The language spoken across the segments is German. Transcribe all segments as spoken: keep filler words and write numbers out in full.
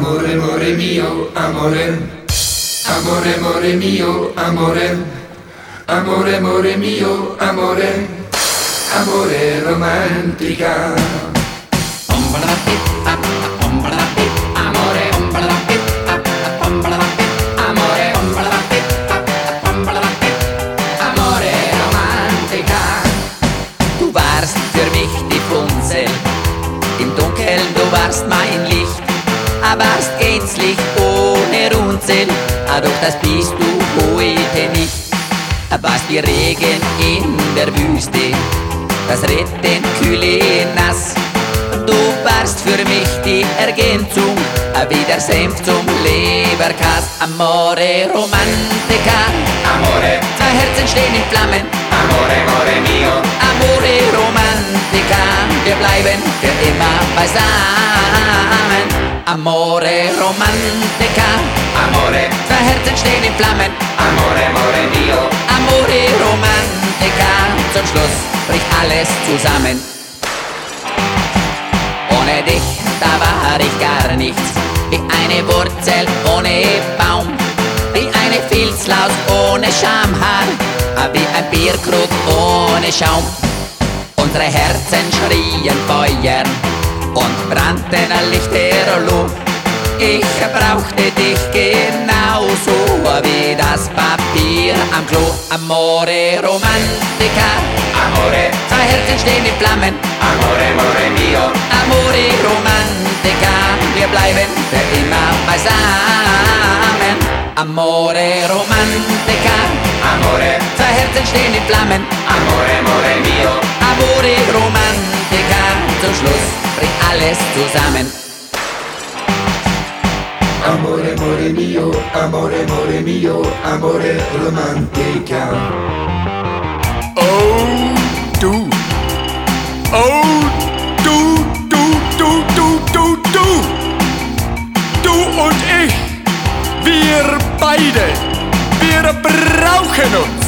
Amore, amore mio, amore. Amore, amore mio, amore. Amore, amore mio, amore. Amore romantica. Du warst für mich die Funzel, im Dunkeln du warst mein Licht, aber warst gänzlich ohne Runzel, doch das bist du heute nicht. Warst wie Regen in der Wüste, das Retten kühle nass. Du warst für mich die Ergänzung, wie der Senf zum Leberkass. Amore romantica, Amore, zwei Herzen stehen in Flammen. amore, amore mio. Amore romantica, wir bleiben für immer beisammen. Amore romantica, Amore, zwei Herzen stehen in Flammen. amore, amore mio. Amore romantica, zum Schluss bricht alles zusammen. Ohne dich, da war ich gar nichts, wie eine Wurzel ohne Baum, wie eine Filzlaus ohne Schamhaar, wie ein Bierkrug ohne Schaum. Unsere Herzen schrien Feuer und brannten lichterloh. Ich brauchte dich genauso wie das Papier am Klo. Amore romantica, Amore, zwei Herzen stehen in Flammen. amore, amore mio. Amore romantica, wir bleiben für immer beisammen. Amore romantica, Amore, zwei Herzen stehen in Flammen. amore, amore mio. Amore romantica, zum Schluss bricht alles zusammen. Amore, amore mio, amore, amore mio, amore romantica. Oh, du. Oh, du, du, du, du, du, du. Du und ich, wir beide, wir brauchen uns.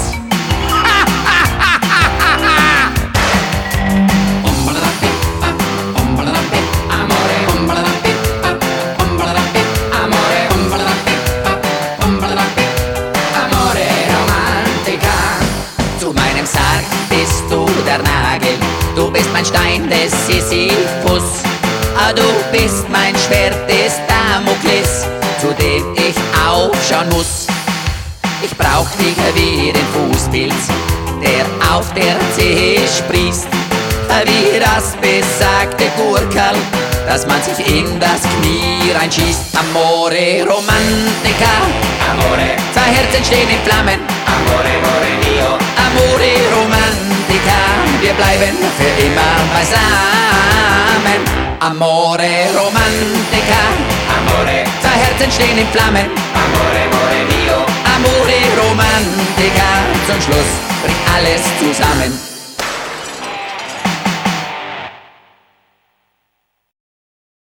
Zu meinem Sarg bist du der Nagel, du bist mein Stein des Sisyphus, du bist mein Schwert des Damokles, zu dem ich aufschauen muss. Ich brauch dich wie den Fußpilz, der auf der Zehe sprießt, wie das besagte Gurkerl, dass man sich in das Knie reinschießt. Amore romantica, Amore, zwei Herzen stehen in Flammen. amore, amore mio. Amore romantica, wir bleiben für immer beisammen. Amore romantica, Amore, zwei Herzen stehen in Flammen. amore, amore mio. Amore romantica, zum Schluss bricht alles zusammen.